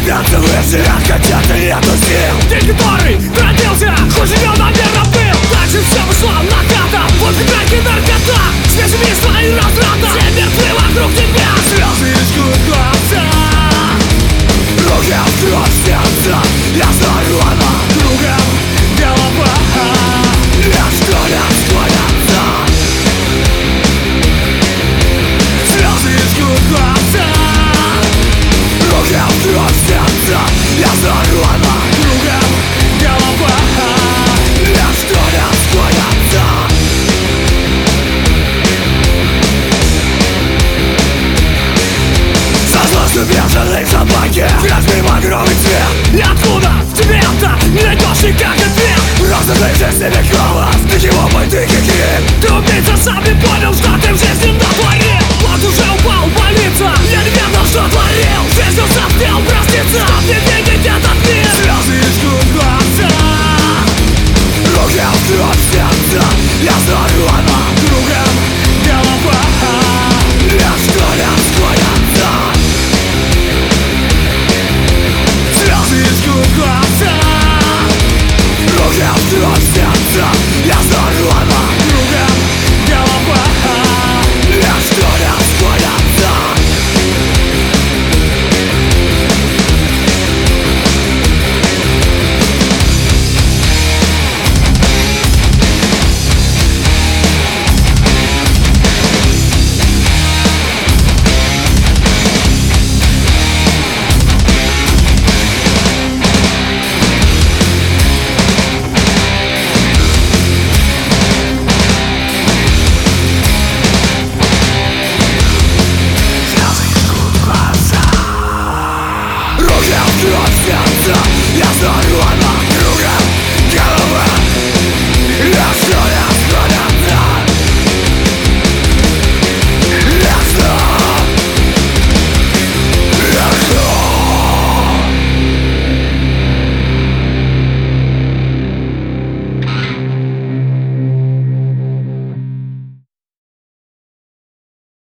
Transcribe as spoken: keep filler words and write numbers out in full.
подняться выше, а хотя ты нету сил. День, который родился, хоть ее, наверное, был. Дальше все вышло накатом, вот играй наркота. Свежий лист и разрата, все мертвы вокруг тебя. Слезы жгут глаза, руки в кровь сердца. Я знаю, она кругом голова. Я школя, школяться. Слезы жгут глаза, руки в кровь сердца. Я знаю, она кругом голова. Я школя, школяться. Бешеные собаки, грязный багровый цвет. И откуда в тебе это не найдешь никак ответ? Просто слышишь себе голос, ты чего мой ты хихи? Ты убийца, сам не понял, что ты в жизни натворил. Вот уже упал в больницу, я не верил, что творил. Жизнью захотел проститься, чтоб не видеть этот мир. Слезы жгут глаза, руки в кровь сердца. Я знаю, она кругом голова. Я школя, школяться. Слезы жгут глаза, руки в кровь сердца. Я знаю, она кругом голова. Я школя, школяться. Кровь сердца, я знаю, она кругом голова.